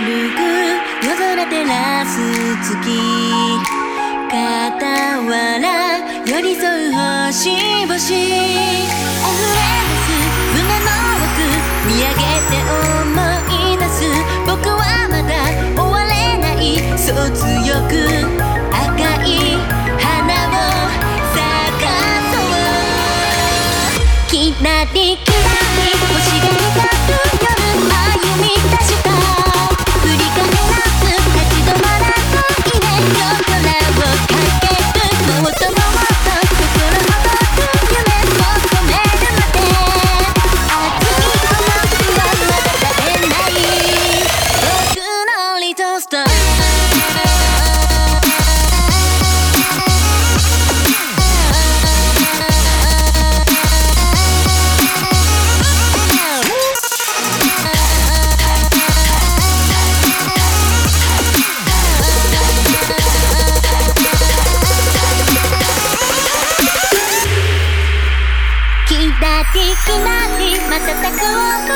るく夜空照らす月、傍ら寄り添う星々、溢れ出す胸の奥見上げて思い出す、僕はまだ終われない、そう強く赤い花を咲かそう。キラリキラリ星が光る夜、歩み出した振り返らず立ち止まらないで、夜空を駆ける、もっともっと心の僕夢求めるまで、熱い想いはまだ絶えない、僕のリトストキラリキラリ瞬く